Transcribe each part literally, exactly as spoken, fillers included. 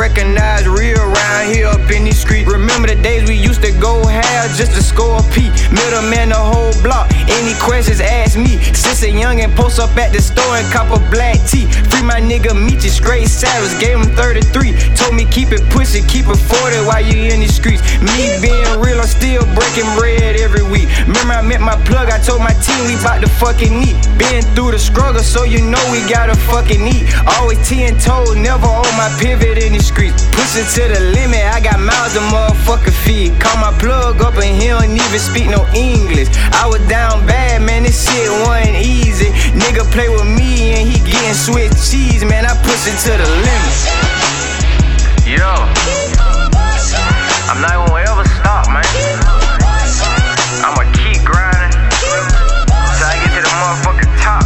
recognize real around here up in these streets. Remember the days we used to go half just to score a P. Middleman the whole block, any questions ask me. Since a youngin' post up at the store and cop a black tee. Free my nigga Meech, straight savage, gave him thirty-three. Told me keep it pushing, keep it forty while you in these streets. Me being real, I'm still breaking bread every week. Remember I met my plug, I told my team we bout to fucking eat. Been through the struggle, so you know we gotta fucking eat. Always ten toes, never on my pivot in the streets. Push it to the limit, I got mouths to motherfucker feed. Call my plug up and he don't even speak no English. I was down bad, man, this shit wasn't easy. Nigga play with me and he getting Swiss cheese, man, I push it to the limit. Yo, I'm not gonna ever stop, man. I'ma keep grinding till I get to the motherfucking top.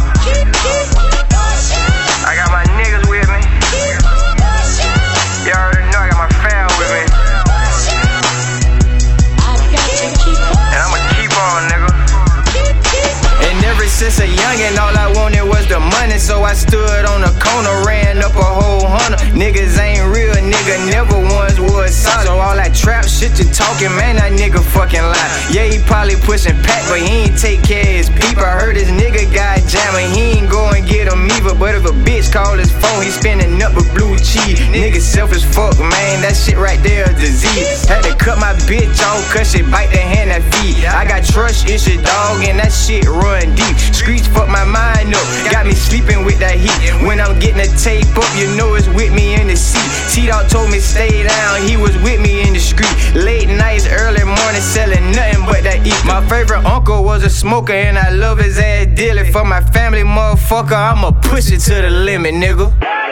I got my niggas with me. You already know I got my fam with me. And I'ma keep on, nigga. And ever since a youngin', all I wanted was the money. So I stood on the corner, ran up a whole hundred. Niggas ain't real, nigga never once was solid. So all that trap shit you talking, man, that nigga fucking lie. Yeah, he probably pushing pack, but he ain't take care of his people. I heard his nigga got jamming, he ain't go and get him either. But if a bitch call his phone, he spending up with blue cheese. Nigga selfish fuck, man, that shit right there a disease. Had to cut my bitch off, cause she bite the hand that feed. I got trust issues, dog, and that shit run deep. Streets fuck my mind up, got me sleeping with that heat. When I'm getting the tape up, you know it's with me in the seat. T-Dog told me stay down, he was with me in the street. Late nights, early morning, selling nothing but that eat. My favorite uncle was a smoker and I love his ass dearly. For my family, motherfucker, I'ma push it to the limit, nigga.